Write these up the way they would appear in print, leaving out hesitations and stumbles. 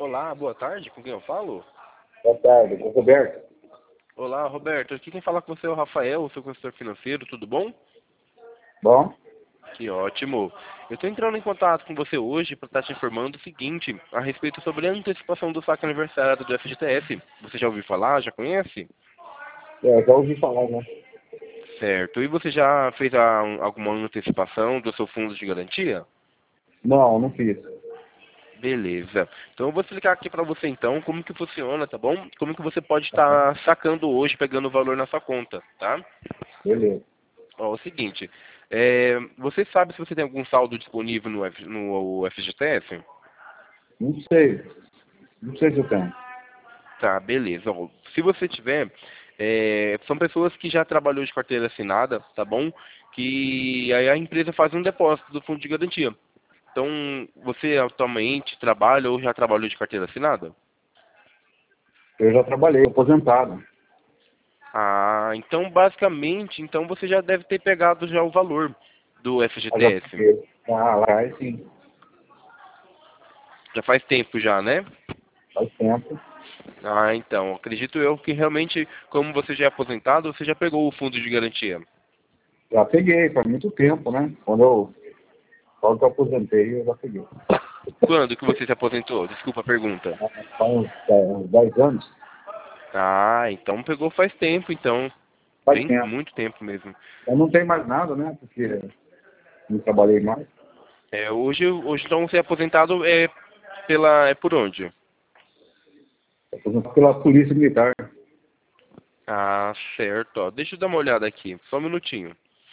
Olá, boa tarde, com quem eu falo? Boa tarde, com o Roberto. Olá, Roberto, aqui quem fala com você é o Rafael, o seu consultor financeiro, tudo bom? Bom, Que ótimo. Eu estou entrando em contato com você hoje para estar te informando o seguinte, a respeito sobre a antecipação do saque aniversário do FGTS. Você já ouviu falar, já conhece? já ouvi falar, né? Certo. E você já fez alguma antecipação do seu fundo de garantia? Não, não fiz. Beleza. Então eu vou explicar aqui para você então como que funciona, tá bom? Como que você pode estar sacando hoje, pegando o valor na sua conta, tá? Beleza. Ó, é o seguinte, você sabe se você tem algum saldo disponível no FGTS? Não sei. Não sei se eu tenho. Tá, beleza. Ó, se você tiver, são pessoas que já trabalhou de carteira assinada, tá bom? Que aí a empresa faz um depósito do fundo de garantia. Então, você atualmente trabalha ou já trabalhou de carteira assinada? Eu já trabalhei, aposentado. Ah, então basicamente, então você já deve ter pegado já o valor do Ah, já FGTS. peguei. Ah, lá sim. Já faz tempo já, né? Faz tempo. Ah, então, acredito eu que realmente, como você já é aposentado, você já pegou o fundo de garantia. Já peguei, faz muito tempo, né? Quando eu aposentei, eu já peguei. Quando que você se aposentou? Desculpa a pergunta. Faz uns 10 anos. Ah, então pegou faz tempo, então. Faz Bem, tempo. muito tempo mesmo. Eu não tenho mais nada, né? Porque não trabalhei mais. Hoje então você é aposentado é por onde? Aposentado pela Polícia Militar. Ah, certo, ó. Deixa eu dar uma olhada aqui, só um minutinho.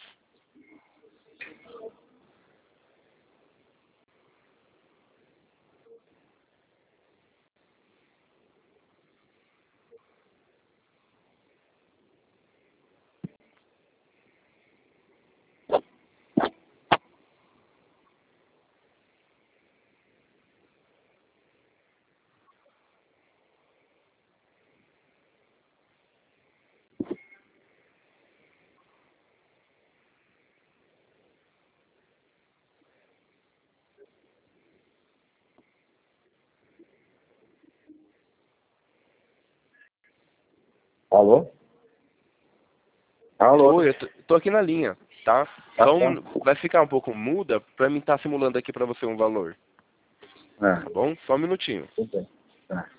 Alô? Alô? Oi, eu tô aqui na linha, tá? Tá, Só tá. vai ficar um pouco muda pra mim estar simulando aqui pra você um valor, É, tá bom? Só um minutinho. tudo bem. É.